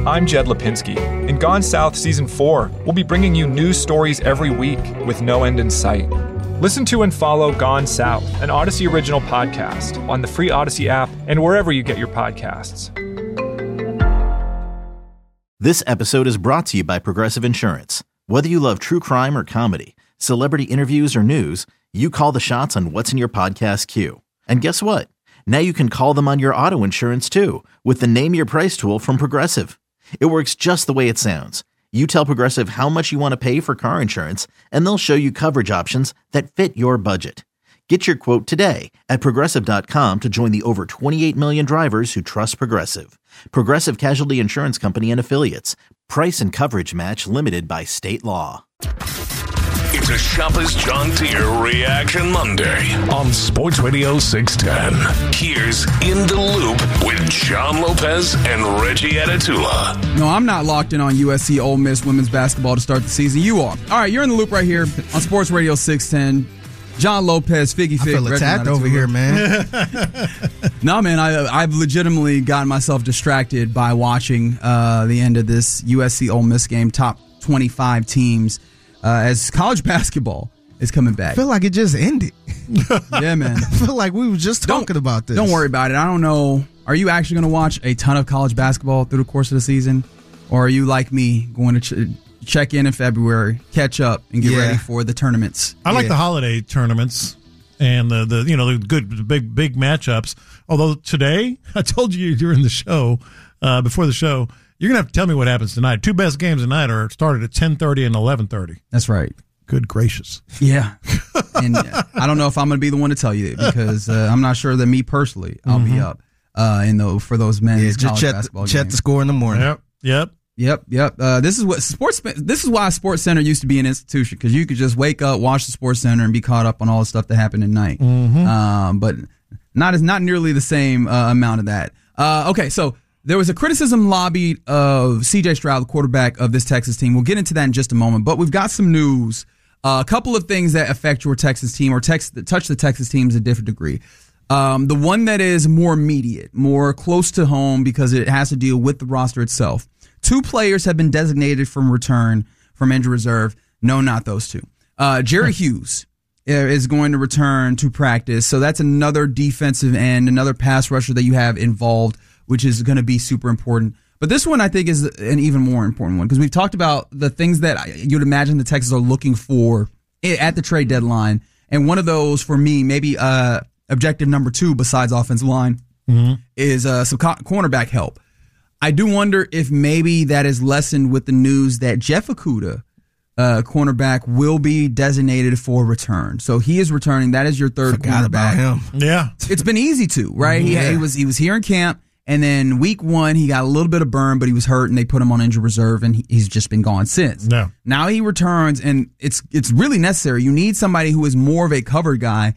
I'm Jed Lipinski. In Gone South Season 4, we'll be bringing you news stories every week with no end in sight. Listen to and follow Gone South, an Odyssey original podcast, on the free Odyssey app and wherever you get your podcasts. This episode is brought to you by Progressive Insurance. Whether you love true crime or comedy, celebrity interviews or news, you call the shots on what's in your podcast queue. And guess what? Now you can call them on your auto insurance too with the Name Your Price tool from Progressive. It works just the way it sounds. You tell Progressive how much you want to pay for car insurance, and they'll show you coverage options that fit your budget. Get your quote today at Progressive.com to join the over 28 million drivers who trust Progressive. Progressive Casualty Insurance Company and Affiliates. Price and coverage match limited by state law. It's a Shoppers John Deere Reaction Monday on Sports Radio 610. Here's In the Loop with John Lopez and Reggie Atatula. No, I'm not locked in on USC Ole Miss women's basketball to start the season. You are. All right, you're in the loop right here on Sports Radio 610. John Lopez, Figgy Fig. I feel attacked over here, man. No, man, I've legitimately gotten myself distracted by watching the end of this USC Ole Miss game, top 25 teams, as college basketball is coming back. I feel like it just ended. Yeah, man. I feel like we were just talking about this. Don't worry about it. I don't know. Are you actually going to watch a ton of college basketball through the course of the season? Or are you like me, going to check in February, catch up, and get ready for the tournaments? I like the holiday tournaments and the good big matchups. Although today, I told you during the show, before the show, you're gonna have to tell me what happens tonight. Two best games tonight are started at 10:30 and 11:30. That's right. Good gracious. Yeah, and I don't know if I'm gonna be the one to tell you it because I'm not sure that me personally I'll be up for those men's college basketball games. Check the score in the morning. Yep. This is why Sports Center used to be an institution, because you could just wake up, watch the Sports Center, and be caught up on all the stuff that happened at night. But not nearly the same amount of that. Okay, so there was a criticism lobbied of C.J. Stroud, the quarterback of this Texas team. We'll get into that in just a moment. But we've got some news, a couple of things that affect your Texas team or that touch the Texas teams a different degree. The one that is more immediate, more close to home because it has to deal with the roster itself. 2 players have been designated from return from injury reserve. No, not those 2. Jerry Hughes is going to return to practice. So that's another defensive end, another pass rusher that you have involved, which is going to be super important. But this one I think is an even more important one because we've talked about the things that you'd imagine the Texans are looking for at the trade deadline. And one of those for me, maybe objective number 2 besides offensive line, is some cornerback help. I do wonder if maybe that is lessened with the news that Jeff Okudah, cornerback, will be designated for return. So he is returning. That is your third cornerback. About him. Yeah. It's been easy to, right? He was here in camp, and then week 1 he got a little bit of burn, but he was hurt, and they put him on injured reserve, and he's just been gone since. No. Now he returns, and it's really necessary. You need somebody who is more of a cover guy.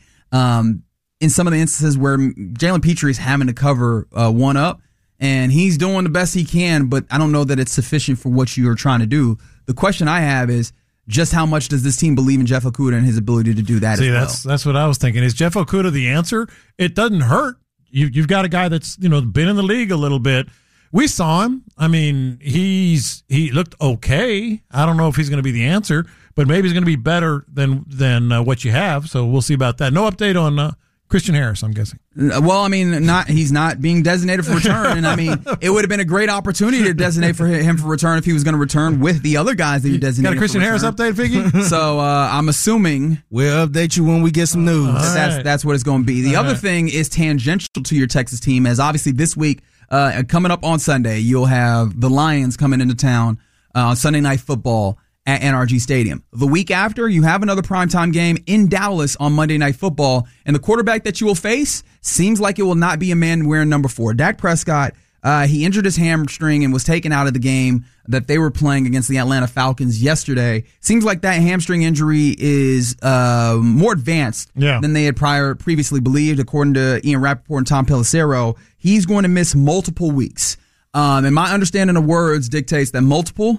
In some of the instances where Jalen Petrie is having to cover one up, and he's doing the best he can, but I don't know that it's sufficient for what you're trying to do. The question I have is just how much does this team believe in Jeff Okudah and his ability to do that as well? That's what I was thinking. Is Jeff Okudah the answer? It doesn't hurt. You've got a guy that's been in the league a little bit. We saw him. I mean, he looked okay. I don't know if he's going to be the answer, but maybe he's going to be better than what you have. So we'll see about that. No update on Christian Harris, I'm guessing. Well, I mean, he's not being designated for return, and I mean, it would have been a great opportunity to designate for him for return if he was going to return with the other guys that you designated. Got a Christian Harris update, Figgy? So I'm assuming we'll update you when we get some news. That's what it's going to be. The other thing is tangential to your Texas team, as obviously this week, coming up on Sunday, you'll have the Lions coming into town on Sunday Night Football at NRG Stadium. The week after, you have another primetime game in Dallas on Monday Night Football, and the quarterback that you will face seems like it will not be a man wearing number 4. Dak Prescott, he injured his hamstring and was taken out of the game that they were playing against the Atlanta Falcons yesterday. Seems like that hamstring injury is more advanced than they had previously believed, according to Ian Rappaport and Tom Pelissero. He's going to miss multiple weeks. And my understanding of words dictates that multiple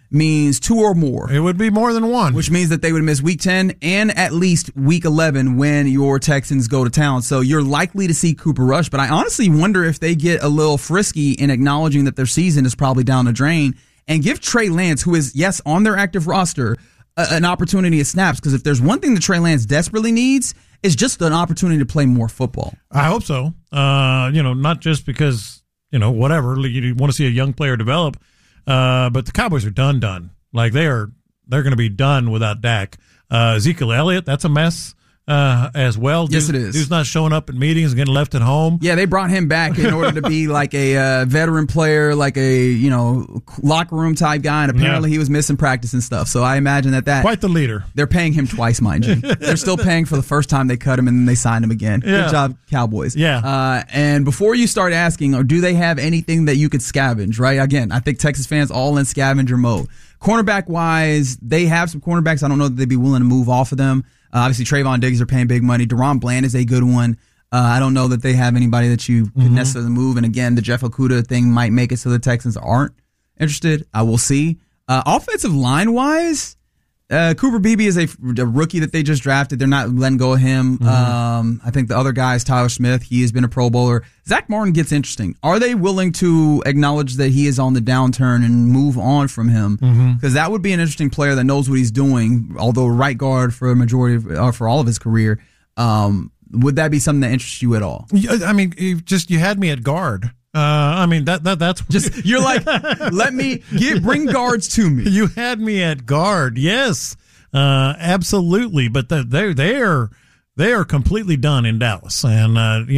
means 2 or more. It would be more than one. Which means that they would miss week 10 and at least week 11 when your Texans go to town. So you're likely to see Cooper Rush, but I honestly wonder if they get a little frisky in acknowledging that their season is probably down the drain and give Trey Lance, who is, yes, on their active roster, an opportunity at snaps. Because if there's one thing that Trey Lance desperately needs, it's just an opportunity to play more football. I hope so. Not just because, whatever, you want to see a young player develop. But the Cowboys are done. Like they're going to be done without Dak. Ezekiel Elliott, that's a mess as well. Yes, it is. Dude's not showing up at meetings and getting left at home. Yeah, they brought him back in order to be like a veteran player, like a locker room type guy, and apparently he was missing practice and stuff. So I imagine that quite the leader. They're paying him twice, mind you. They're still paying for the first time they cut him and then they signed him again. Yeah. Good job, Cowboys. Yeah. And before you start asking, or do they have anything that you could scavenge? Right. Again, I think Texas fans all in scavenger mode. Cornerback wise, they have some cornerbacks. I don't know that they'd be willing to move off of them. Obviously, Trayvon Diggs are paying big money. Deron Bland is a good one. I don't know that they have anybody that you could necessarily move. And again, the Jeff Okudah thing might make it so the Texans aren't interested. I will see. Offensive line wise, Cooper Beebe is a rookie that they just drafted. They're not letting go of him. I think the other guy is Tyler Smith. He has been a Pro Bowler. Zach Martin gets interesting. Are they willing to acknowledge that he is on the downturn and move on from him? Because that would be an interesting player that knows what he's doing, although right guard for a majority for all of his career. Would that be something that interests you at all? I mean, you had me at guard. That's just, you're like, bring guards to me. You had me at guard. Yes, absolutely. But they are completely done in Dallas. And,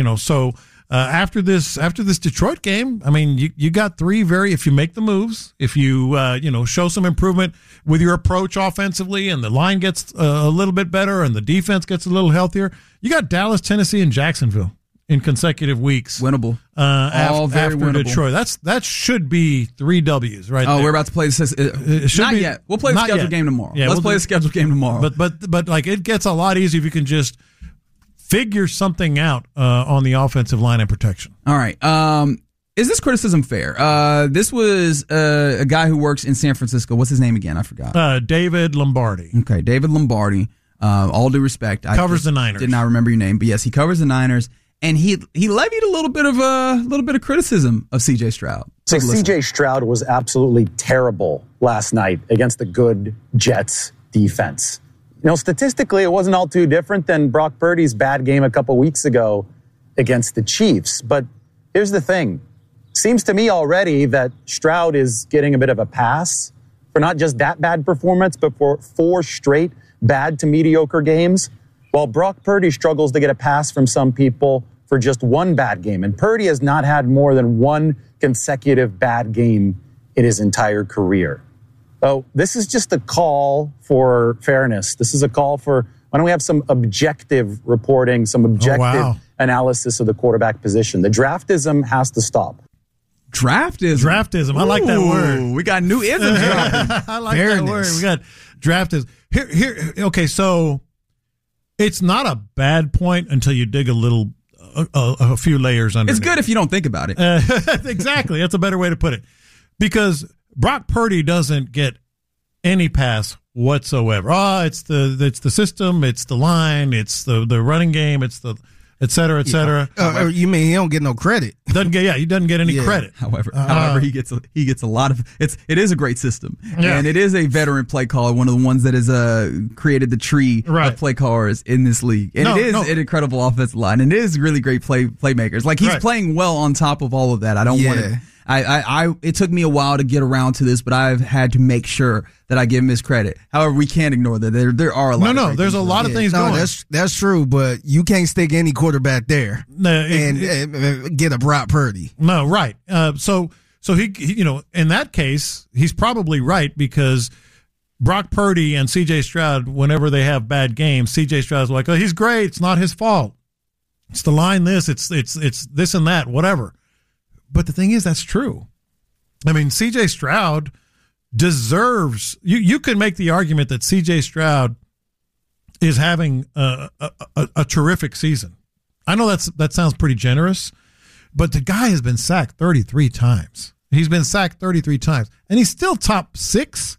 after this Detroit game, I mean, you got three if you make the moves, if you, show some improvement with your approach offensively and the line gets a little bit better and the defense gets a little healthier, you got Dallas, Tennessee, and Jacksonville in consecutive weeks. Winnable. All very after winnable. Detroit. That should be 3 W's right there. We're about to play this. Not yet. We'll play the scheduled game tomorrow. Yeah, Let's play the scheduled game tomorrow. But like it gets a lot easier if you can just figure something out on the offensive line and protection. All right. Is this criticism fair? This was a guy who works in San Francisco. What's his name again? I forgot. David Lombardi. Okay, David Lombardi. All due respect. Covers the Niners. Did not remember your name, but yes, he covers the Niners. And he levied a little bit of criticism of C.J. Stroud. So C.J. Stroud was absolutely terrible last night against the good Jets defense. Statistically, it wasn't all too different than Brock Purdy's bad game a couple weeks ago against the Chiefs. But here's the thing. Seems to me already that Stroud is getting a bit of a pass for not just that bad performance, but for 4 straight bad to mediocre games, while Brock Purdy struggles to get a pass from some people for just 1 bad game. And Purdy has not had more than 1 consecutive bad game in his entire career. So this is just a call for fairness. This is a call for, why don't we have some objective reporting, some objective analysis of the quarterback position. The draftism has to stop. Draftism. I like that word. We got new isms. I like that word. We got draftism. Here. Okay, so it's not a bad point until you dig a few layers under. It's good if you don't think about it. Exactly. That's a better way to put it. Because Brock Purdy doesn't get any pass whatsoever. It's the system, it's the line, it's the running game, it's the et cetera, et cetera. You mean he don't get no credit? He doesn't get any credit. However, he gets a lot of it is a great system. Yeah. And it is a veteran play caller, one of the ones that has created the tree of play callers in this league. And it is an incredible offensive line, and it is really great playmakers. Like he's playing well on top of all of that. I don't want to. It took me a while to get around to this, but I've had to make sure that I give him his credit. However, we can't ignore that there are a lot. There's a lot of things going. That's true, but you can't stick any quarterback there and get a Brock Purdy. No, right. So he in that case, he's probably right because Brock Purdy and C.J. Stroud, whenever they have bad games, C.J. Stroud's like, oh, he's great. It's not his fault. It's the line. It's this and that, whatever. But the thing is, that's true. I mean, C.J. Stroud deserves. You could make the argument that C.J. Stroud is having a terrific season. I know that sounds pretty generous, but the guy has been sacked 33 times. He's been sacked 33 times, and he's still top 6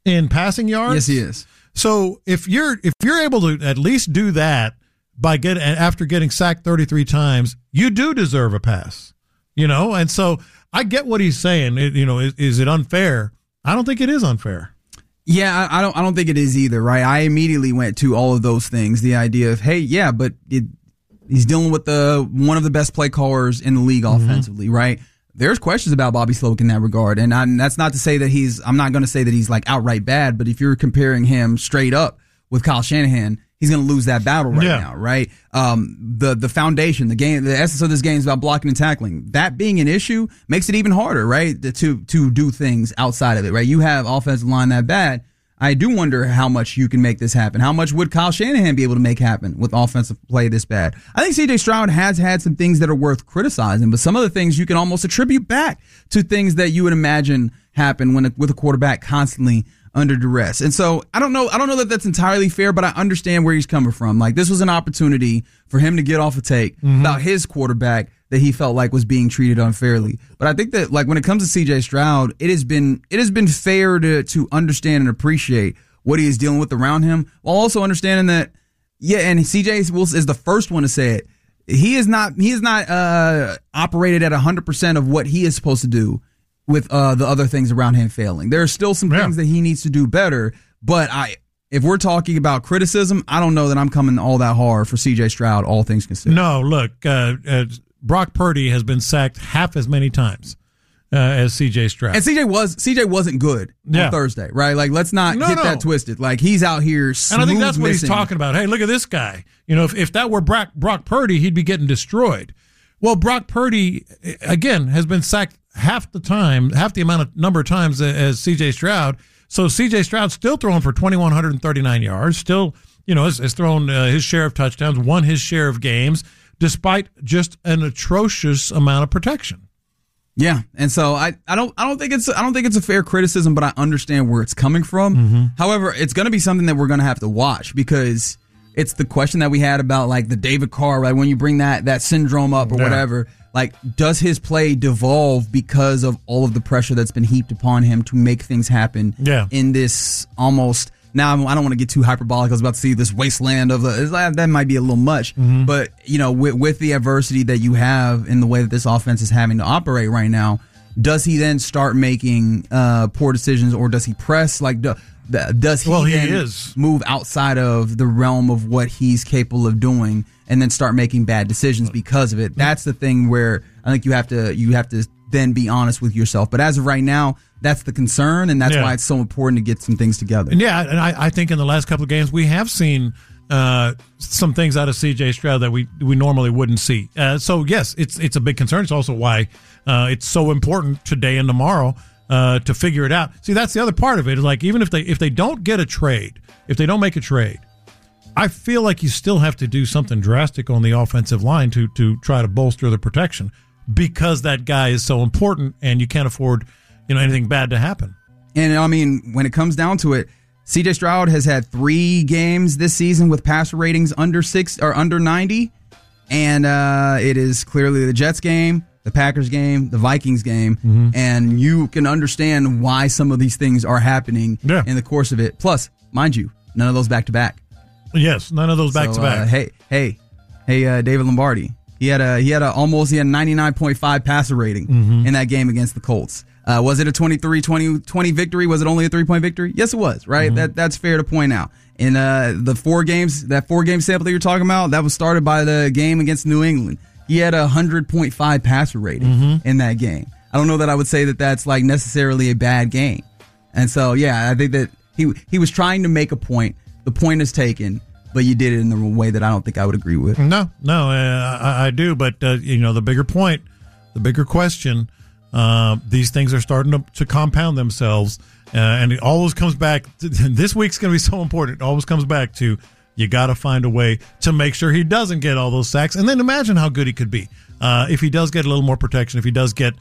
in passing yards. Yes, he is. So if you're able to at least do that after getting sacked 33 times, you do deserve a pass. And so I get what he's saying. Is it unfair? I don't think it is unfair. Yeah, I don't think it is either, right? I immediately went to all of those things. The idea of, hey, yeah, but he's dealing with one of the best play callers in the league offensively, right? There's questions about Bobby Slowik in that regard, and that's not to say that I'm not going to say that he's like outright bad, but if you're comparing him straight up with Kyle Shanahan, he's going to lose that battle now, right? The foundation, the essence of this game is about blocking and tackling. That being an issue makes it even harder, right? To do things outside of it, right? You have offensive line that bad. I do wonder how much you can make this happen. How much would Kyle Shanahan be able to make happen with offensive play this bad? I think C.J. Stroud has had some things that are worth criticizing, but some of the things you can almost attribute back to things that you would imagine happen with a quarterback constantly under duress. And so I don't know that that's entirely fair, but I understand where he's coming from. Like, this was an opportunity for him to get off a take about his quarterback that he felt like was being treated unfairly. But I think that, like, when it comes to CJ Stroud, it has been fair to understand and appreciate what he is dealing with around him, while also understanding that, and CJ is the first one to say it. He is not operated at 100% of what he is supposed to do with the other things around him failing. There are still some things that he needs to do better, but if we're talking about criticism, I don't know that I'm coming all that hard for C.J. Stroud, all things considered. No, look, Brock Purdy has been sacked half as many times as C.J. Stroud. And C.J. wasn't good on Thursday, right? Like, let's not get that twisted. Like, he's out here smooth. And I think that's what he's talking about. Hey, look at this guy. If that were Brock Purdy, he'd be getting destroyed. Well, Brock Purdy, again, has been sacked half the number of times as C.J. Stroud. So C.J. Stroud's still throwing for 2,139 yards, still, has thrown his share of touchdowns, won his share of games, despite just an atrocious amount of protection. Yeah, and so I don't think it's a fair criticism, but I understand where it's coming from. However, it's going to be something that we're going to have to watch, because it's the question that we had about, like, the David Carr, right? When you bring that syndrome up or whatever, like, does his play devolve because of all of the pressure that's been heaped upon him to make things happen in this almost, now I don't want to get too hyperbolic, I was about to see this wasteland of that might be a little much, but, with the adversity that you have in the way that this offense is having to operate right now, does he then start making poor decisions, or does he press? Like, does he move outside of the realm of what he's capable of doing and then start making bad decisions because of it? That's the thing where I think you have to then be honest with yourself. But as of right now, that's the concern, and that's why it's so important to get some things together. And and I think in the last couple of games we have seen some things out of C.J. Stroud that we normally wouldn't see. So yes, it's a big concern. It's also why it's so important today and tomorrow to figure it out. See, that's the other part of it. Is like, even if they don't get a trade, if they don't make a trade, I feel like you still have to do something drastic on the offensive line to try to bolster the protection, because that guy is so important, and you can't afford anything bad to happen. And I mean, when it comes down to it, C.J. Stroud has had 3 games this season with passer ratings under 6 or under 90, and it is clearly the Jets game, the Packers game, the Vikings game, and you can understand why some of these things are happening in the course of it. Plus, mind you, none of those back-to-back. Yes, none of those back-to-back. Hey, David Lombardi. He had a 99.5 passer rating in that game against the Colts. Was it a 23-20 victory? Was it only a 3-point victory? Yes, it was, right? That's fair to point out. In the 4 games, that 4-game sample that you're talking about, that was started by the game against New England. He had a 100.5 passer rating in that game. I don't know that I would say that that's like necessarily a bad game. And so, I think that he was trying to make a point. The point is taken, but you did it in the way that I don't think I would agree with. No, I do. But, the bigger point, the bigger question, these things are starting to compound themselves. And it always comes back. This week's going to be so important. It always comes back to, you got to find a way to make sure he doesn't get all those sacks. And then imagine how good he could be if he does get a little more protection, if he does get,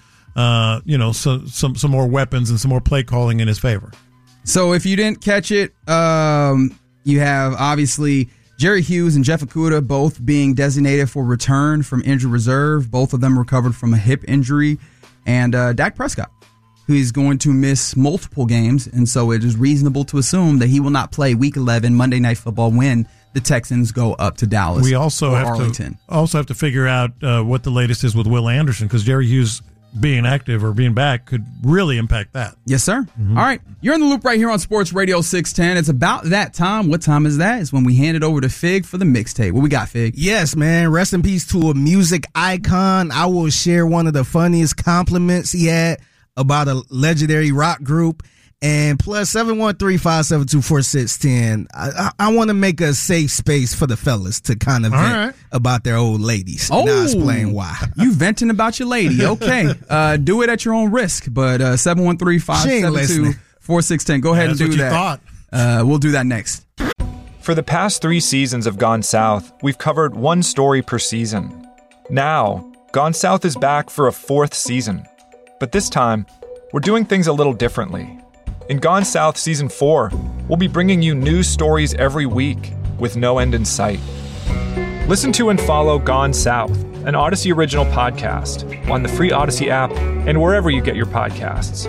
some more weapons and some more play calling in his favor. So if you didn't catch it, you have obviously Jerry Hughes and Jeff Okudah both being designated for return from injured reserve. Both of them recovered from a hip injury. And Dak Prescott He's going to miss multiple games, and so it is reasonable to assume that he will not play Week 11 Monday Night Football when the Texans go up to Dallas. We also have to figure out what the latest is with Will Anderson, because Jerry Hughes being active or being back could really impact that. Yes, sir. Mm-hmm. All right. You're in the loop right here on Sports Radio 610. It's about that time. What time is that? It's when we hand it over to Fig for the mixtape. What we got, Fig? Yes, man. Rest in peace to a music icon. I will share one of the funniest compliments he had about a legendary rock group. And plus 713-572-4610. I want to make a safe space for the fellas to kind of vent about their old ladies. Oh, now explain why. You venting about your lady. Okay. Do it at your own risk. But 713-572-4610. Go ahead and do what that. You thought. We'll do that next. For the past 3 seasons of Gone South, we've covered one story per season. Now, Gone South is back for a 4th season. But this time, we're doing things a little differently. In Gone South Season 4, we'll be bringing you news stories every week with no end in sight. Listen to and follow Gone South, an Odyssey original podcast, on the free Odyssey app and wherever you get your podcasts.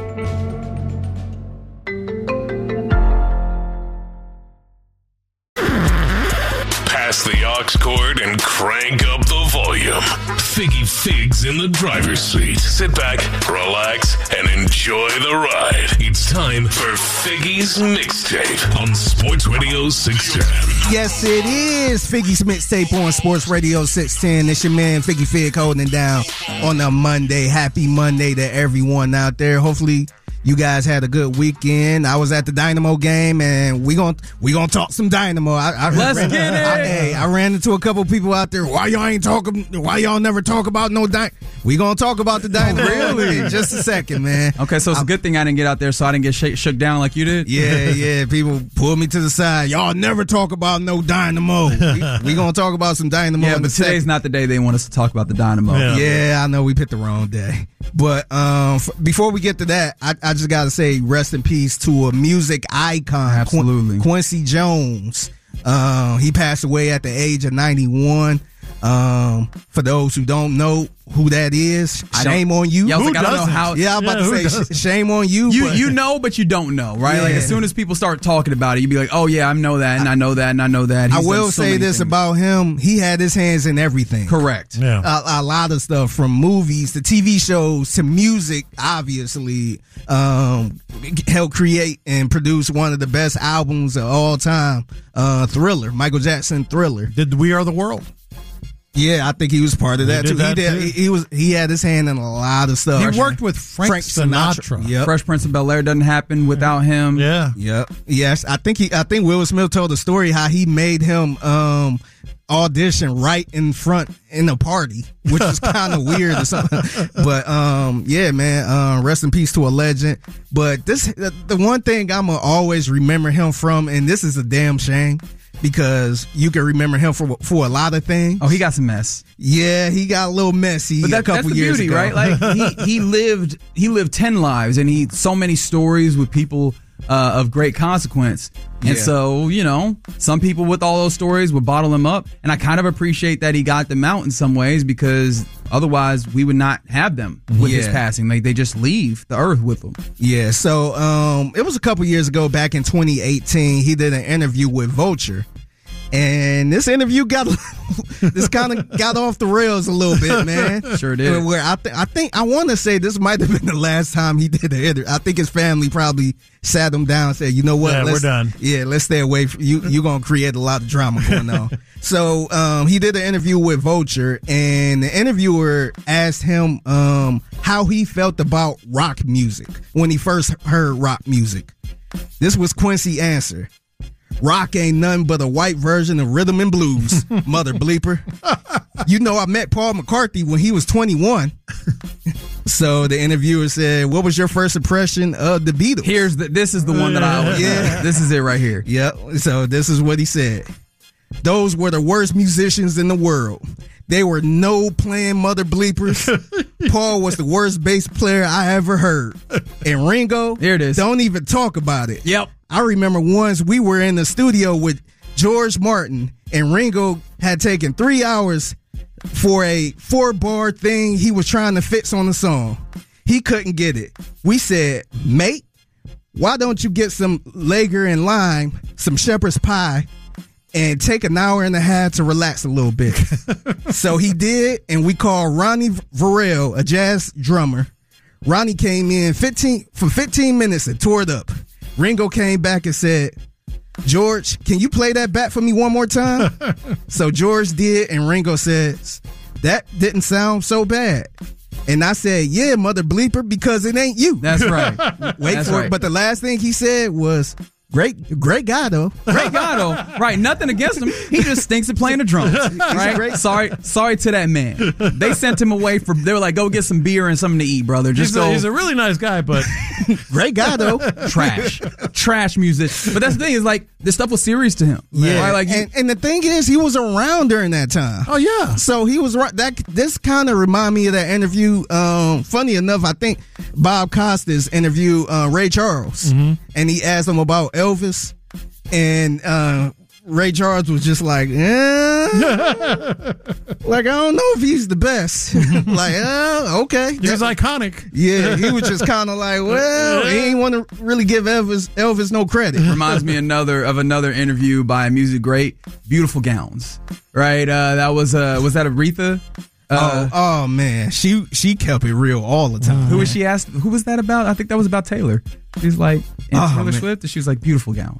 Pass the aux cord and crank up the volume. Figgy Fig's in the driver's seat. Sit back, relax, and enjoy the ride. It's time for Figgy's Mixtape on Sports Radio 610. Yes, it is Figgy's Mixtape on Sports Radio 610. It's your man Figgy Fig holding it down on a Monday. Happy Monday to everyone out there. Hopefully you guys had a good weekend. I was at the Dynamo game, and we gonna talk some Dynamo. Let's get it. I ran into a couple people out there. Why y'all never talk about no Dynamo? We gonna talk about the Dynamo really in just a second, man. Okay, so it's a good thing I didn't get out there, so I didn't get shook down like you did. Yeah. People pulled me to the side. Y'all never talk about no Dynamo. We gonna talk about some Dynamo. Yeah, but today's not the day they want us to talk about the Dynamo. Yeah, I know we picked the wrong day. But before we get to that, I just got to say rest in peace to a music icon. Absolutely. Quincy Jones. He passed away at the age of 91. For those who don't know who that is, shame on you. Yeah, I don't know how. Yeah, I'm about to say shame on you. You know, but you don't know, right? Yeah. Like as soon as people start talking about it, you'd be like, oh yeah, I know that, and I know that, and I know that. I will say this about him: he had his hands in everything. Correct. Yeah. A lot of stuff, from movies to TV shows to music. Obviously, helped create and produce one of the best albums of all time, Thriller, Michael Jackson Thriller. Did We Are the World? Yeah, I think he was part of that too. He had his hand in a lot of stuff. He worked with Frank Sinatra. Yep. Fresh Prince of Bel-Air doesn't happen without him. Yeah. Yep. Yes, I think Will Smith told the story how he made him audition right in front in a party, which is kind of weird or something. But yeah, man, rest in peace to a legend. But the one thing I'ma always remember him from, and this is a damn shame, because you can remember him for a lot of things. Oh, he got some mess. Yeah, he got a little messy a couple that's the years beauty, ago. right? Like he lived 10 lives, and so many stories with people of great consequence. And so, some people with all those stories would bottle them up, and I kind of appreciate that he got them out in some ways, because otherwise we would not have them with his passing. Like they just leave the earth with them. Yeah, so it was a couple years ago, back in 2018, he did an interview with Vulture. And this interview kind of got off the rails a little bit, man. Sure did. Where I want to say this might have been the last time he did the interview. I think his family probably sat him down and said, you know what? We're done. Yeah, let's stay away from you. You're going to create a lot of drama going on. So he did an interview with Vulture, and the interviewer asked him how he felt about rock music when he first heard rock music. This was Quincy's answer. Rock ain't nothing but a white version of rhythm and blues, mother bleeper. I met Paul McCartney when he was 21. So the interviewer said, what was your first impression of the Beatles? This is the one that I always This is it right here. Yep. So this is what he said. Those were the worst musicians in the world. They were playing mother bleepers. Paul was the worst bass player I ever heard. And Ringo, here it is. Don't even talk about it. Yep. I remember once we were in the studio with George Martin, and Ringo had taken 3 hours for a 4-bar thing he was trying to fix on the song. He couldn't get it. We said, mate, why don't you get some Lager and lime, some shepherd's pie, and take an hour and a half to relax a little bit? So he did, and we called Ronnie Varel, a jazz drummer. Ronnie came in for 15 minutes and tore it up. Ringo came back and said, George, can you play that back for me one more time? So George did, and Ringo says, that didn't sound so bad. And I said, yeah, mother bleeper, because it ain't you. That's right. Wait That's for right. it. But the last thing he said was, great guy, though. Great guy, though. Right, nothing against him. He just stinks at playing the drums. Right? Sorry to that man. They sent him away they were like, go get some beer and something to eat, brother. Just He's a really nice guy, but Great guy, though. Trash music. But that's the thing, is like, this stuff was serious to him. Yeah. Right? Like, and the thing is, he was around during that time. oh yeah. So he was right. This kind of remind me of that interview. Funny enough, I think Bob Costas interviewed Ray Charles, and he asked him about Elvis, and Ray Charles was just like, like I don't know if he's the best. Like, okay, He was iconic. yeah. He was just kind of like, well, he ain't want to really give Elvis no credit. reminds me of another interview by a music great, Beautiful Gowns. Right? That was that Aretha? Oh man, she kept it real all the time. Who was she asked? Who was that about? I think that was about Taylor. She's like, and Taylor man. Swift, and she was like, Beautiful Gowns.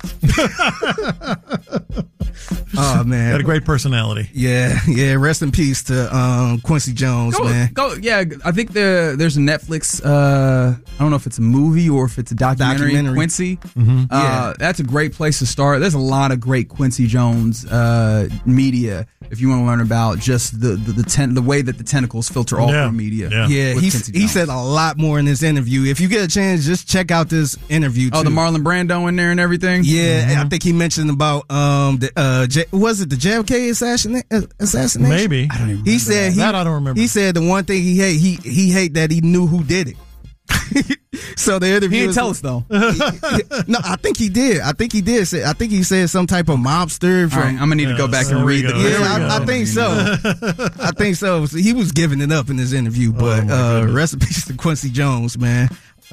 Oh man, Had a great personality. yeah. Rest in peace to Quincy Jones, man. Yeah, I think there's a Netflix. I don't know if it's a movie or if it's a documentary. Quincy. Yeah. That's a great place to start. There's a lot of great Quincy Jones media if you want to learn about just the way that the tentacles filter all through media. Yeah, with he Quincy Jones. said a lot more in this interview. If you get a chance, just check out this interview. Oh, too. the Marlon Brando in there and everything. Yeah, I think he mentioned about was it the JFK assassination? Maybe. I don't even He remember said that. I don't remember. He said the one thing he hate that he knew who did it. So the interview. He didn't tell us though. No, I think he did. I think he said some type of mobster. All right, I'm gonna need to go back and read the. Yeah, I think so. I think so. So he was giving it up in this interview, but rest in peace to Quincy Jones, man.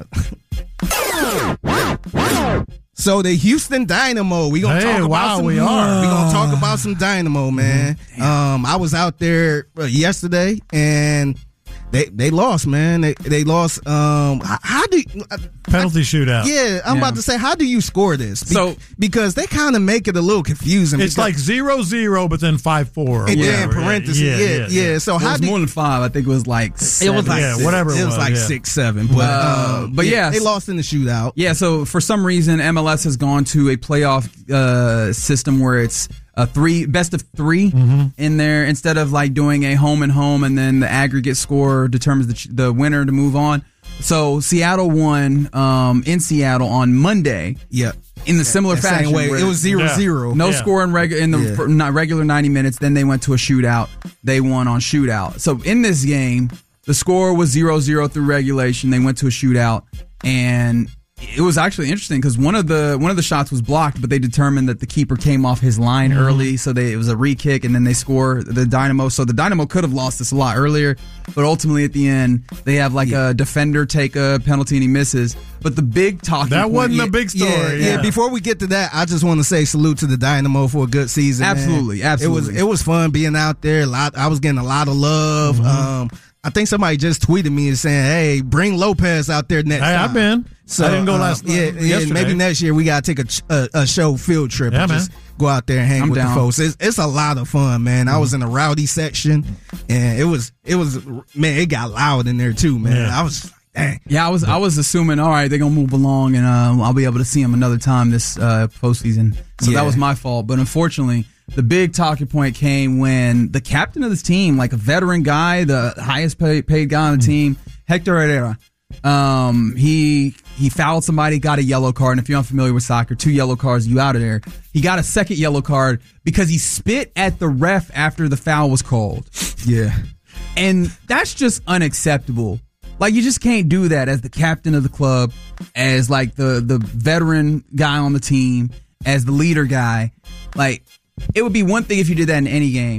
So the Houston Dynamo, we gonna talk about some. We are. We gonna talk about some Dynamo, man. I was out there yesterday and. They lost, man. They lost. How do you, Penalty shootout. Yeah, I'm about to say, how do you score this? Because they kind of make it a little confusing. It's like 0-0, but then 5-4. And then parentheses. Yeah. So It how was do more than 5. I think it was like 7. it was like six. whatever it was, like yeah. 6, 7. But yeah, they lost in the shootout. Yeah, so for some reason, MLS has gone to a playoff system where it's a best of 3 in there instead of like doing a home and home and then the aggregate score determines the winner to move on. So Seattle won in Seattle on Monday. Yeah. In the similar That fashion, same way. It was 0-0. no score in the regular 90 minutes. Then they went to a shootout. They won on shootout. So in this game, the score was 0-0 through regulation. They went to a shootout, and it was actually interesting because one of the shots was blocked, but they determined that the keeper came off his line early, so it was a re-kick, and then they score the Dynamo. So the Dynamo could have lost this a lot earlier, but ultimately at the end they have like a defender take a penalty and he misses. But the big talking That point, wasn't a big story. Yeah. Before we get to that, I just want to say salute to the Dynamo for a good season. Absolutely, man. absolutely. It was fun being out there. I was getting a lot of love. I think somebody just tweeted me and saying, "Hey, bring Lopez out there next time." I've been. So, I didn't go last night. Yeah, maybe next year we gotta take a show field trip and just go out there and hang with the folks. It's a lot of fun, man. I was in the rowdy section, and it was man, it got loud in there too, man. Yeah. I was like, dang. Yeah, I was assuming, all right, they're gonna move along, and I'll be able to see them another time this postseason. So that was my fault. But unfortunately, the big talking point came when the captain of this team, like a veteran guy, the highest paid guy on the team, Hector Herrera, he fouled somebody, got a yellow card. And if you're unfamiliar with soccer, 2 yellow cards, you out of there. He got a second yellow card because he spit at the ref after the foul was called. Yeah. And that's just unacceptable. Like, you just can't do that as the captain of the club, as like the veteran guy on the team, as the leader guy. Like, it would be one thing if you did that in any game.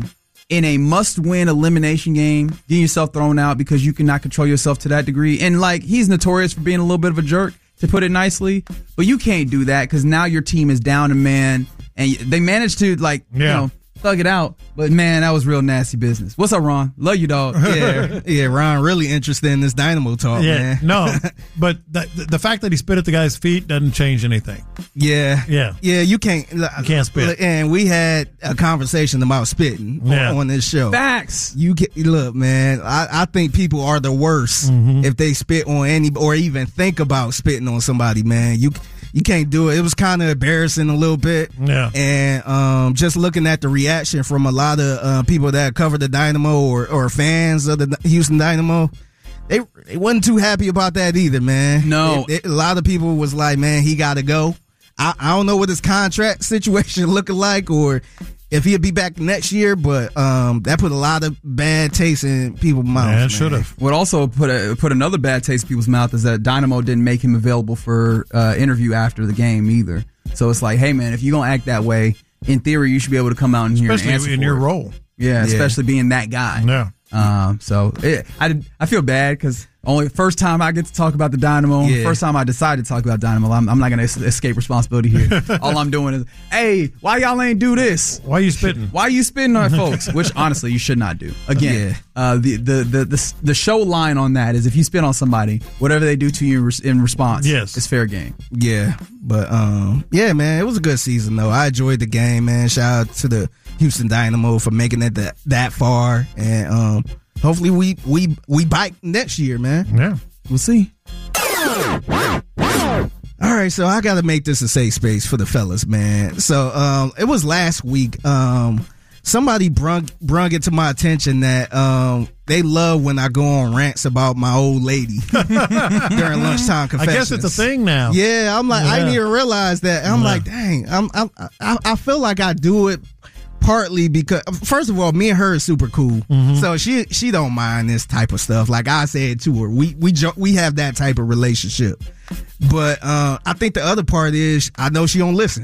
in a must-win elimination game, getting yourself thrown out because you cannot control yourself to that degree. And like, he's notorious for being a little bit of a jerk, to put it nicely, but you can't do that because now your team is down a man, and they managed to thug it out. But man, that was real nasty business. What's up, Ron? Love you, dog. Yeah, Ron really interested in this Dynamo talk, man. No, but the fact that he spit at the guy's feet doesn't change anything. Yeah, you can't spit. And we had a conversation about spitting on this show. Facts. Look, man. I think people are the worst if they spit on any or even think about spitting on somebody. Man, you can't do it. It was kind of embarrassing a little bit. Yeah. And just looking at the reaction from a lot of people that cover the Dynamo or fans of the Houston Dynamo, they wasn't too happy about that either, man. No. A lot of people was like, man, he got to go. I don't know what his contract situation looking like or if he'll be back next year, but that put a lot of bad taste in people's mouths. Yeah, it should have. What also put another bad taste in people's mouth is that Dynamo didn't make him available for interview after the game either. So it's like, hey man, if you're gonna act that way, in theory you should be able to come out in here and answer in your role. Yeah, especially being that guy. Yeah. I feel bad because only first time I get to talk about the Dynamo, first time I decided to talk about Dynamo, I'm not going to escape responsibility here. All I'm doing is, hey, why y'all ain't do this? Why you spitting? Why you spitting on folks? Which honestly you should not do. Again, the show line on that is if you spit on somebody, whatever they do to you in response, it's fair game. Yeah, but yeah, man, it was a good season though. I enjoyed the game, man. Shout out to the Houston Dynamo for making it that far, and hopefully we bite next year, man. Yeah, we'll see. All right, so I got to make this a safe space for the fellas, man. So it was last week. Somebody brung it to my attention that they love when I go on rants about my old lady during lunchtime confessions. I guess it's a thing now. Yeah, I'm like, I didn't even realize that. I'm like, dang, I feel like I do it partly because, first of all, me and her is super cool, so she don't mind this type of stuff. Like I said to her, we have that type of relationship. But I think the other part is I know she don't listen.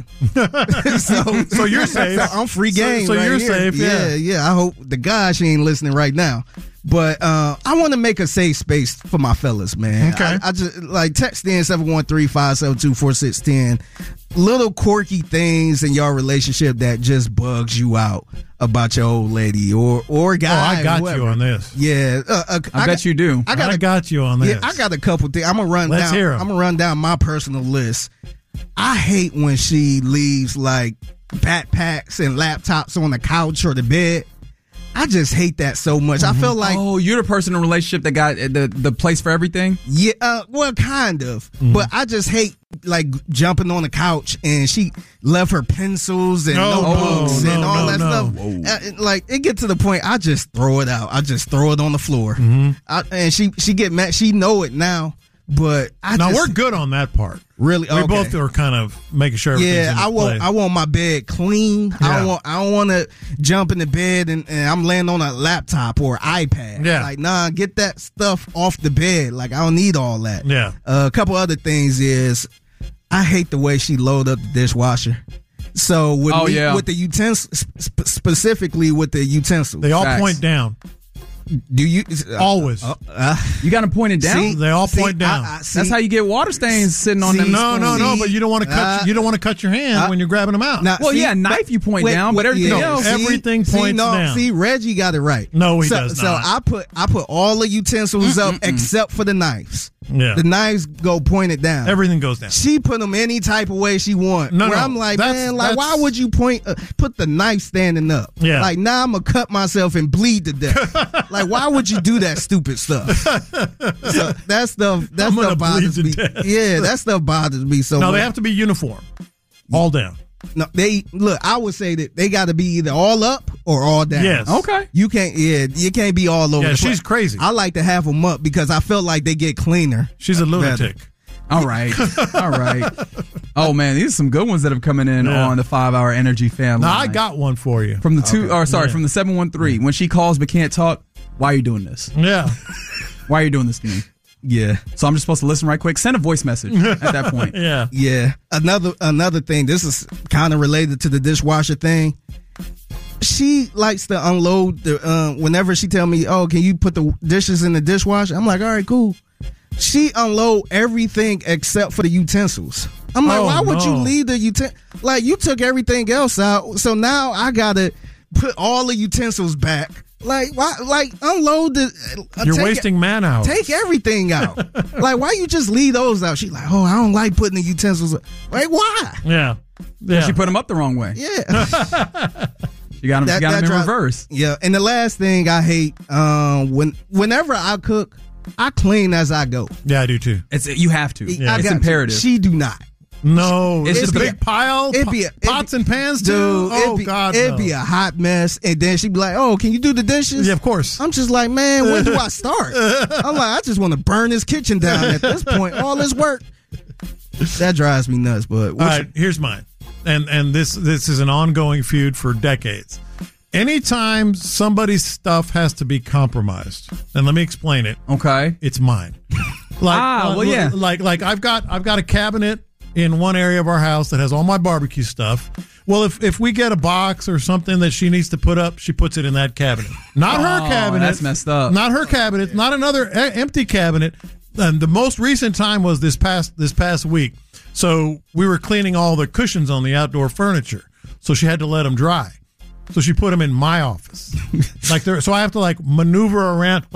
so you're safe. So I'm free game. So right you're here. safe. Yeah. I hope the God she ain't listening right now. But I want to make a safe space for my fellas, man. Okay. I just like text in 713-572-4610. Little quirky things in your relationship that just bugs you out about your old lady or guy. Oh, I got whoever. you on this. Yeah, I bet you do. I got you on this. Yeah, I got a couple things. I'm gonna run Let's hear 'em. I'm gonna run down my personal list. I hate when she leaves like backpacks and laptops on the couch or the bed. I just hate that so much. I feel like, oh, you're the person in a relationship that got the place for everything? Yeah, well, kind of. But I just hate like jumping on the couch and she left her pencils and notebooks and all that stuff. Like it get to the point I just throw it out. I just throw it on the floor. And she get mad. She know it now. But we're good on that part. Really, we both are kind of making sure. Yeah, I want my bed clean. Yeah. I don't want to jump in the bed and I'm laying on a laptop or iPad. Yeah, like nah, get that stuff off the bed. Like I don't need all that. Yeah. A couple other things is I hate the way she load up the dishwasher. So with the utensils, specifically with the utensils, they all point down. Do you always? You got to point it down. See, they all point down. That's how you get water stains sitting on them. No. But you don't want to cut. You don't want to cut your hand when you're grabbing them out. Knife you point down, but everything else, everything points down. See, Reggie got it right. No, he does not. So I put all the utensils up except for the knives. Yeah. The knives go pointed down. Everything goes down. She put them any type of way she want. I'm like, man, like why would you put the knife standing up? Yeah. Like now I'm gonna cut myself and bleed to death. Like why would you do that stupid stuff? So that stuff bothers me. Yeah, that stuff bothers me so much. No, they have to be uniform. All down. No, I would say that they got to be either all up or all down. Yes. Okay. You can't be all over. Yeah, the she's place. crazy. I like to have them up because I feel like they get cleaner. She's a lunatic. All right. Oh man, these are some good ones that have coming in on the 5 Hour Energy family. Now I got one for you from the from the 713. When she calls but can't talk, why are you doing this? Yeah. Why are you doing this to me? Yeah. So I'm just supposed to listen right quick. Send a voice message at that point. Yeah. Yeah. Another thing. This is kind of related to the dishwasher thing. she likes to unload the whenever she tell me, oh, can you put the dishes in the dishwasher? I'm like, all right, cool. She unload everything except for the utensils. I'm like, why would you leave the utensils? Like, you took everything else out, so now I gotta put all the utensils back. Like, why? Like, unload the. You're wasting man hours. Take everything out. Like, why you just leave those out? She's like, oh, I don't like putting the utensils. Like, why? Yeah. She put them up the wrong way. Yeah. You got them in reverse. Yeah. And the last thing I hate, whenever I cook, I clean as I go. Yeah, I do too. You have to. Yeah. It's imperative. She do not. No, it's just a big pile. Pots and pans, dude. It'd be a hot mess, and then she'd be like, "Oh, can you do the dishes?" Yeah, of course. I'm just like, man, when do I start? I'm like, I just want to burn this kitchen down at this point. All this work that drives me nuts. But all right, here's mine, and this is an ongoing feud for decades. Anytime somebody's stuff has to be compromised, and let me explain it. Okay, it's mine. Like I've got a cabinet in one area of our house that has all my barbecue stuff. Well, if we get a box or something that she needs to put up, she puts it in that cabinet. Not her cabinet. That's messed up. Not her cabinet. Not another empty cabinet. And the most recent time was this past week. So we were cleaning all the cushions on the outdoor furniture. So she had to let them dry. So she put them in my office. So I have to maneuver around.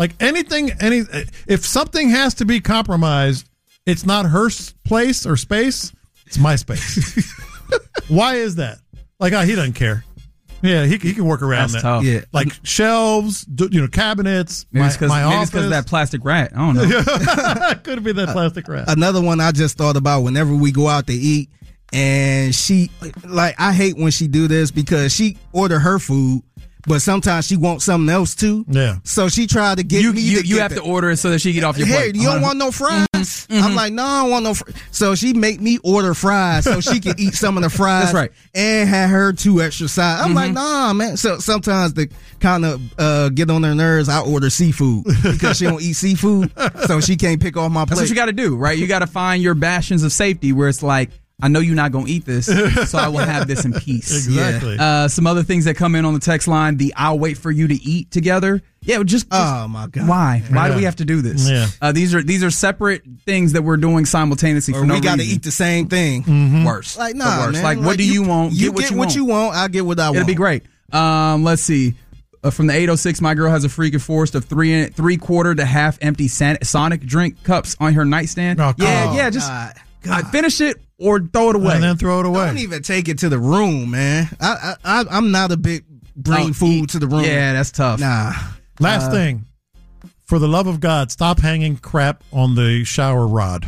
If something has to be compromised, it's not her place or space. It's my space. Why is that? He doesn't care. Yeah, he can work around that. Tough. Yeah. Shelves, cabinets, maybe my it's office. because of that plastic rat. I don't know. Could be that plastic rat. Another one I just thought about whenever we go out to eat, and she, I hate when she do this because she order her food, but sometimes she wants something else too. Yeah. So she tried to get me to you have to order it so that she get off your plate. Hey, you don't want no fries? Mm-hmm. I'm like, no, I don't want no fries. So she make me order fries so she can eat some of the fries. That's right. And had her 2 extra sides. I'm like, nah, man. So sometimes to kind of get on her nerves, I order seafood because she don't eat seafood, so she can't pick off my plate. That's what you got to do, right? You got to find your bastions of safety where it's like, I know you're not going to eat this, so I will have this in peace. Exactly. Yeah. Some other things that come in on the text line, the I'll wait for you to eat together. Yeah, just oh my God. Why? Why do we have to do this? Yeah. These are separate things that we're doing simultaneously for no reason. We got to eat the same thing. Mm-hmm. Worse. Like, nah, worse. man. What do you want? You get what you want. I get what I want. It'll be great. Let's see. From the 806, my girl has a freaking forest of 3/4 to half empty Sonic drink cups on her nightstand. Oh, just finish it or throw it away. And then throw it away. Don't even take it to the room, man. I'm not a big bring food to the room. Yeah, that's tough. Nah. Last thing. For the love of God, stop hanging crap on the shower rod.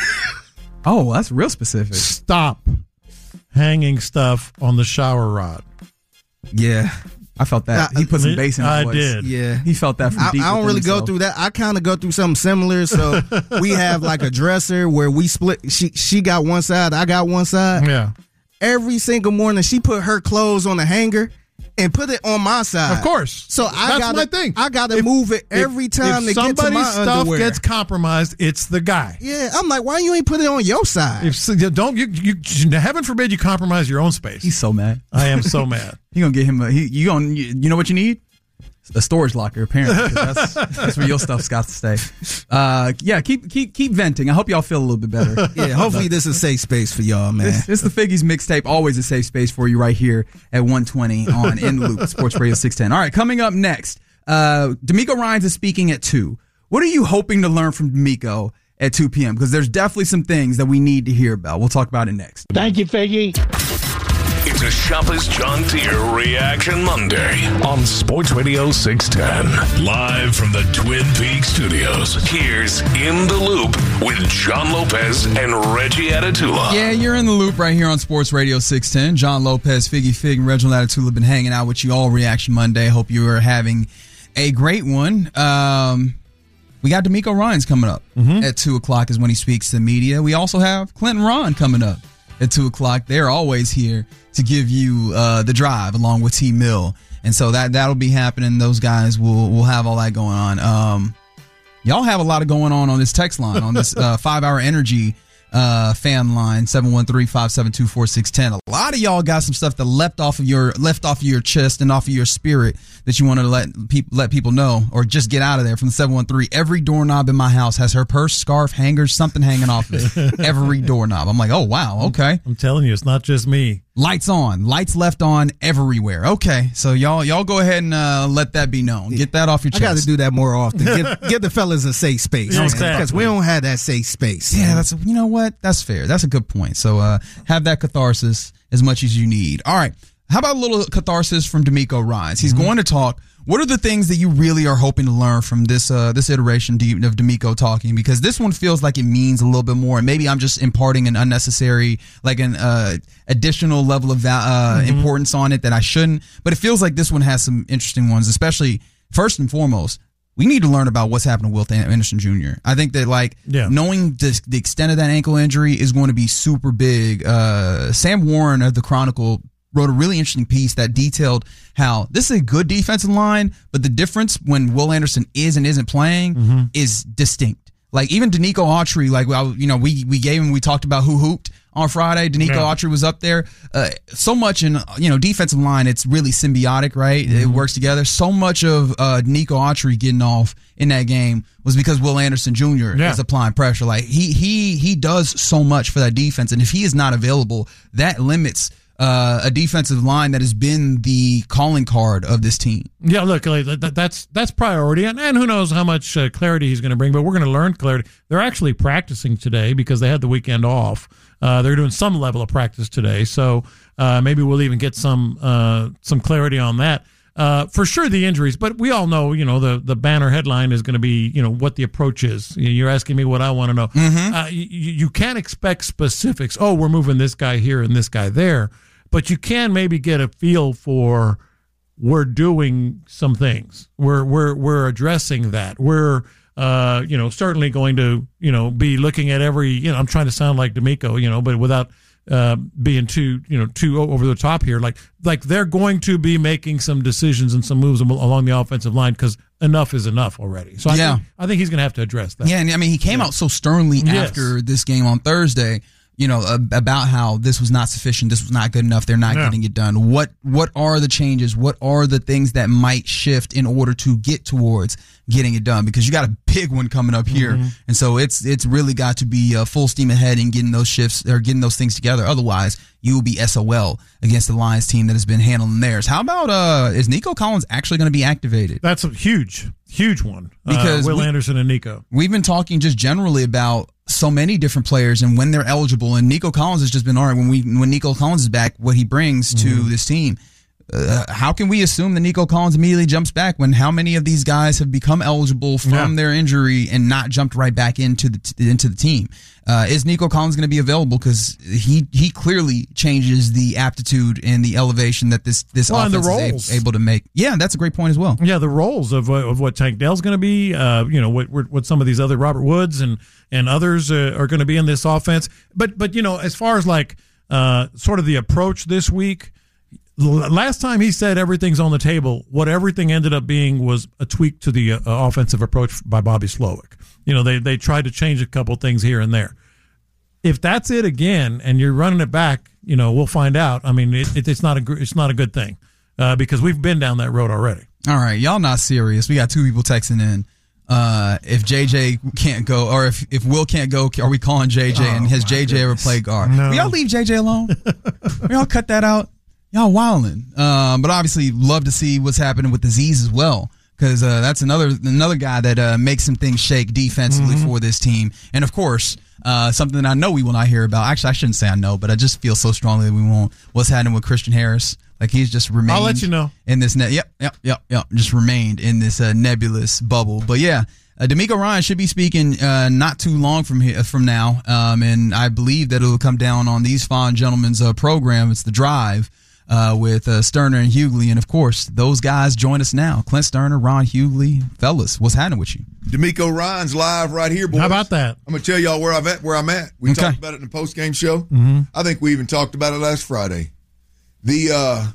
Oh, that's real specific. Stop hanging stuff on the shower rod. Yeah. I felt that. He put some bass in his voice. I did. Yeah. He felt that from deep I don't really himself. go through that. I kind of go through something similar. So we have a dresser where we split. She got one side, I got one side. Yeah. Every single morning, she put her clothes on the hanger and put it on my side. Of course. So that's my thing. I gotta move it every time to get to my underwear. If somebody's stuff gets compromised, it's the guy. Yeah, I'm like, why you ain't put it on your side? Heaven forbid you compromise your own space. He's so mad. I am so mad. You gonna get him you know what you need? A storage locker, apparently. That's where your stuff's got to stay. Keep venting. I hope y'all feel a little bit better. Yeah, hopefully this is a safe space for y'all, man. It's the Figgies mixtape, always a safe space for you right here at 120 on In the Loop, Sports Radio 610. All right, coming up next, D'Amico Ryans is speaking at 2. What are you hoping to learn from D'Amico at 2 p.m.? Because there's definitely some things that we need to hear about. We'll talk about it next. Thank you, Figgy. It's a Shopper's John Deere Reaction Monday on Sports Radio 610. Live from the Twin Peaks studios, here's In the Loop with John Lopez and Reggie Atatula. Yeah, you're in the loop right here on Sports Radio 610. John Lopez, Figgy Fig, and Reginald Atatula have been hanging out with you all Reaction Monday. Hope you are having a great one. We got D'Amico Ryans coming up at 2 o'clock is when he speaks to the media. We also have Clinton Ron coming up at 2 o'clock. They're always here to give you the drive along with T. Mill. And so that'll be happening. Those guys will have all that going on. Y'all have a lot of going on this text line, on this 5-hour energy fan line 713-572-4610. A lot of y'all got some stuff that left off of your chest and off of your spirit that you want to let people know, or just get out of there from the 713. Every doorknob in my house has her purse, scarf, hangers, something hanging off of it. Every doorknob. I'm like, oh wow, okay. I'm telling you, it's not just me. Lights on, lights left on everywhere. Okay, so y'all go ahead and let that be known. Get that off your chest. I got to do that more often. Give the fellas a safe space, Yeah, man, exactly. because we don't have that safe space. Yeah, you know what? That's fair. That's a good point. So have that catharsis as much as you need. All right. How about a little catharsis from DeMeco Ryans? He's going to talk. What are the things that you really are hoping to learn from this iteration of DeMeco talking? Because this one feels like it means a little bit more, and maybe I'm just imparting an unnecessary, like an additional level of importance on it that I shouldn't. But it feels like this one has some interesting ones, especially first and foremost. We need to learn about what's happened to Will Anderson Jr. I think that knowing the extent of that ankle injury is going to be super big. Sam Warren of the Chronicle wrote a really interesting piece that detailed how this is a good defensive line, but the difference when Will Anderson is and isn't playing is distinct. Like even Danico Autry, we talked about who hooped on Friday. Danico Autry was up there. So much in defensive line, it's really symbiotic, right? It works together. So much of Danico Autry getting off in that game was because Will Anderson Jr. is applying pressure. Like he does so much for that defense, and if he is not available, that limits a defensive line that has been the calling card of this team. Yeah, look, that's priority, and who knows how much clarity he's going to bring, but we're going to learn clarity. They're actually practicing today because they had the weekend off. They're doing some level of practice today, so maybe we'll even get some clarity on that. For sure, the injuries, but we all know, the banner headline is going to be, what the approach is. You're asking me what I want to know. You can't expect specifics. Oh, we're moving this guy here and this guy there. But you can maybe get a feel for we're doing some things. We're addressing that. We're certainly going to be looking at every. I'm trying to sound like DeMeco, but without being too over the top here. Like they're going to be making some decisions and some moves along the offensive line because enough is enough already. So I think he's going to have to address that. Yeah, and I mean he came out so sternly after this game on Thursday. About how this was not sufficient, this was not good enough, they're not getting it done. What are the changes? What are the things that might shift in order to get towards getting it done? Because you got a big one coming up here, and so it's really got to be full steam ahead in getting those shifts or getting those things together. Otherwise, you will be SOL against the Lions team that has been handling theirs. How about is Nico Collins actually going to be activated? That's a huge one because Will Anderson and Nico. We've been talking just generally about so many different players and when they're eligible, and Nico Collins has just been all right. When Nico Collins is back, what he brings to this team. How can we assume that Nico Collins immediately jumps back when how many of these guys have become eligible from their injury and not jumped right back into the team? Is Nico Collins going to be available? Because he clearly changes the aptitude and the elevation that this offense is able to make. Yeah, that's a great point as well. Yeah, the roles of what Tank Dell's going to be, what some of these other Robert Woods and others are going to be in this offense. But as far as sort of the approach this week. Last time he said everything's on the table, what everything ended up being was a tweak to the offensive approach by Bobby Slowick. They tried to change a couple things here and there. If that's it again, and you're running it back, we'll find out. I mean, it's not a good thing because we've been down that road already. All right, y'all not serious. We got two people texting in. If JJ can't go, or if Will can't go, are we calling JJ? And has JJ ever played guard? No. Will y'all leave JJ alone? Will y'all cut that out? Y'all wildin'. But obviously love to see what's happening with Azeez as well, because that's another guy that makes some things shake defensively for this team. And of course, something that I know we will not hear about. Actually, I shouldn't say I know, but I just feel so strongly that we won't. What's happening with Christian Harris? Like he's just remained. I'll let you know in this just remained in this nebulous bubble. But yeah. DeMeco Ryans should be speaking not too long from now, and I believe that it will come down on these fine gentlemen's program. It's The Drive with Sterner and Hughley, and of course, those guys join us now. Clint Sterner, Ron Hughley, fellas, what's happening with you? DeMeco Ryans live right here, boys. How about that? I'm going to tell y'all where I'm at. We talked about it in the post-game show. I think we even talked about it last Friday. This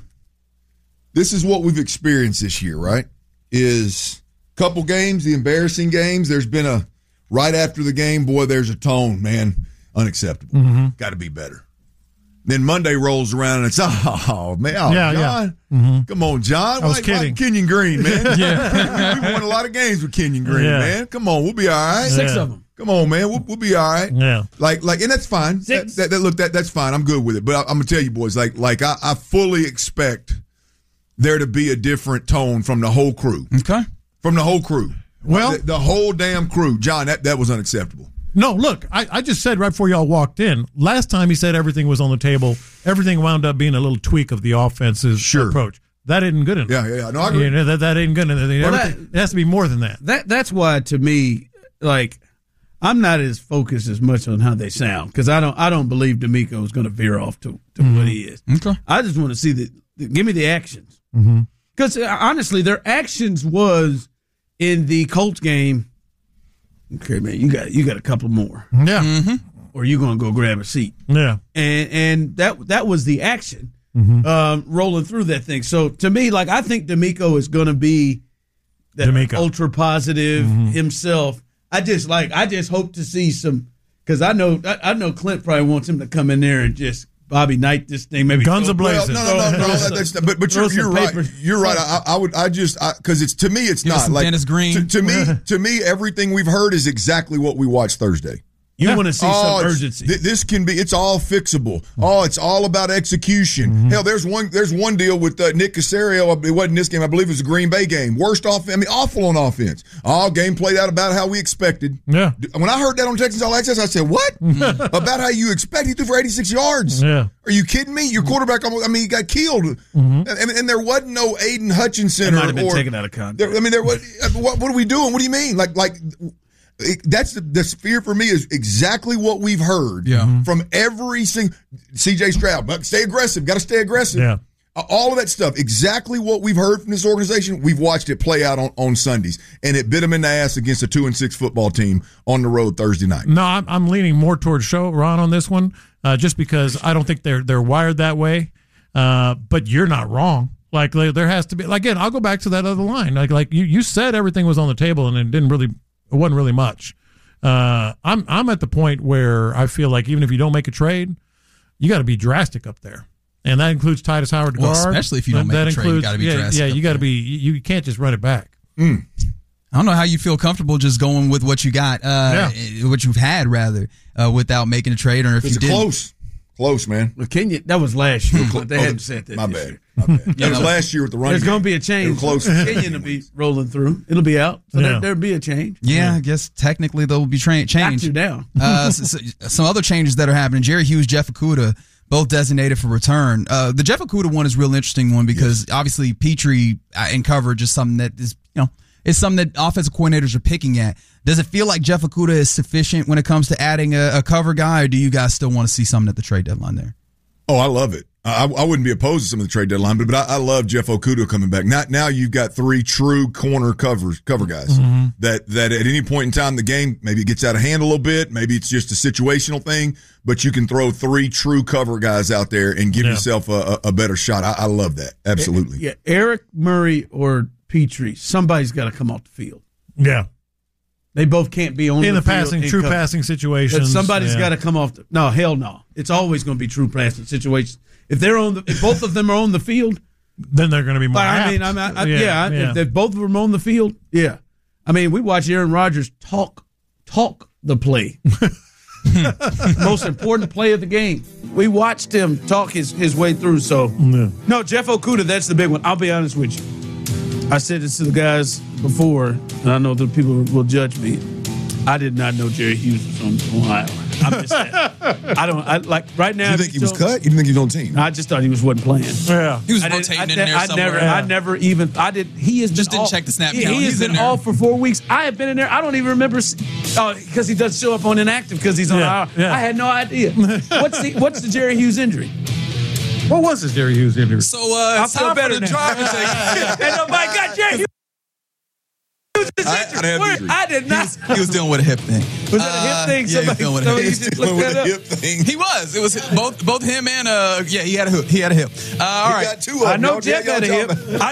is what we've experienced this year, right? Is couple games, the embarrassing games, there's been right after the game, boy, there's a tone, man. unacceptable. Got to be better. Then Monday rolls around and it's, oh, man, John. Yeah. Come on, John. I was kidding. Kenyon Green, man. We won a lot of games with Kenyon Green, man. Come on, we'll be all right. 6 of them. Come on, man. We'll be all right. Yeah. Like, and that's fine. 6. That's fine. I'm good with it. But I'm gonna tell you, boys, like I fully expect there to be a different tone from the whole crew. Okay. From the whole crew. Well, the whole damn crew, John. That was unacceptable. No, look, I just said right before y'all walked in, last time he said everything was on the table, everything wound up being a little tweak of the offense's approach. That isn't good enough. Yeah. No, I agree. That ain't good enough. It has to be more than that. That's why, to me, like, I'm not as focused as much on how they sound because I don't believe DeMeco is going to veer off to what he is. Okay. I just want to see give me the actions because honestly, their actions was in the Colts game. Okay, man, you got a couple more. Yeah. Or you're going to go grab a seat. Yeah. And that was the action rolling through that thing. So to me, like, I think DeMeco is going to be that ultra positive himself. I just hope to see some, because I know Clint probably wants him to come in there and just Bobby Knight this thing, maybe guns ablazing. No. But you're right. You're right. I just because it's, to me, it's not like Dennis Green. To me, everything we've heard is exactly what we watched Thursday. You want to see some urgency. This can be. It's all fixable. It's all about execution. Hell, there's one deal with Nick Caserio. It wasn't this game. I believe it was a Green Bay game. Worst awful on offense. All game played out about how we expected. Yeah. When I heard that on Texans All Access, I said, "What about how you expect?" He threw for 86 yards. Yeah. Are you kidding me? Your quarterback, he got killed, and there wasn't no Aiden Hutchinson. It might have been taken out of context. There was. What are we doing? What do you mean? Like. That's the fear for me is exactly what we've heard from every single CJ Stroud. But stay aggressive. Got to stay aggressive. Yeah. All of that stuff. Exactly what we've heard from this organization. We've watched it play out on Sundays, and it bit them in the ass against a 2-6 football team on the road Thursday night. No, I'm leaning more towards Ron on this one, just because I don't think they're wired that way. But you're not wrong. Like there has to be. Again, I'll go back to that other line. Like you said, everything was on the table, and it wasn't really much. I'm at the point where I feel like even if you don't make a trade, you got to be drastic up there, and that includes Titus Howard guard. Especially if you don't make a trade, you got to be drastic. Yeah, you got to be. You can't just run it back. I don't know how you feel comfortable just going with what you got, what you've had rather, without making a trade, or if you did. Close, man. Well, Kenya, that was last year, but they hadn't said that. My bad. That was last year with the running. There's going to be a change. Close. Kenyon will be rolling through. It'll be out. So there'll be a change. Yeah, I guess technically there'll be change. Got you down. Some other changes that are happening. Jerry Hughes, Jeff Okudah, both designated for return. The Jeff Okudah one is a real interesting one because obviously Petrie in coverage is something that is, it's something that offensive coordinators are picking at. Does it feel like Jeff Okudah is sufficient when it comes to adding a cover guy, or do you guys still want to see something at the trade deadline there? Oh, I love it. I wouldn't be opposed to some of the trade deadline, but I love Jeff Okudah coming back. Now you've got 3 true corner cover guys that at any point in time in the game, maybe it gets out of hand a little bit, maybe it's just a situational thing, but you can throw 3 true cover guys out there and give yourself a better shot. I love that. Absolutely. Yeah, Eric Murray or Petrie, somebody's got to come off the field. Yeah. They both can't be on in the the passing, true passing situations. But somebody's got to come off. No, hell no. It's always going to be true passing situations. If they're if both of them are on the field, then they're going to be more. If both of them are on the field, yeah. I mean, we watch Aaron Rodgers talk the play. Most important play of the game. We watched him talk his way through. So no, Jeff Okudah, that's the big one. I'll be honest with you. I said this to the guys before, and I know that people will judge me. I did not know Jerry Hughes was on Ohio. I'm just saying. I like right now. You think he was cut? You didn't think he was on the team? I just thought he wasn't playing. Yeah, he was rotating in there somewhere. I never even. He has just been didn't check the snap count. He has been off for 4 weeks. I have been in there. I don't even remember because he doesn't show up on inactive because he's on IR. I had no idea. What's the Jerry Hughes injury? What was this Jerry Hughes injury? So I feel better than driving. And nobody got Jerry Hughes. I did not. He was dealing with a hip thing. Was that a hip thing? Yeah, he was dealing with a hip thing. He was. It was both him and he had a hip. He had a hip. All right. Got 2 of them. I know Jeff had a hip.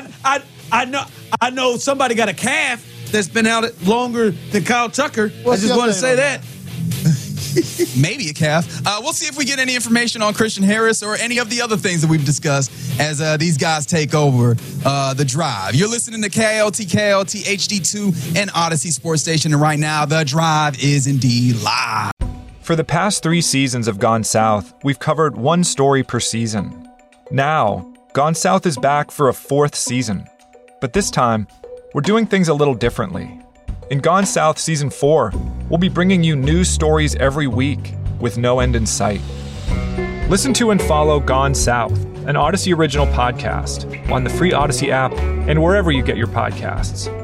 I know somebody got a calf that's been out longer than Kyle Tucker. I just want to say that. Maybe a calf. We'll see if we get any information on Christian Harris or any of the other things that we've discussed as these guys take over the drive. You're listening to KLT HD2 and Odyssey Sports Station, and right now the drive is indeed live. For the past 3 seasons of Gone South, we've covered one story per season. Now, Gone South is back for a 4th season. But this time, we're doing things a little differently. In Gone South Season 4, we'll be bringing you news stories every week with no end in sight. Listen to and follow Gone South, an Odyssey original podcast, on the free Odyssey app and wherever you get your podcasts.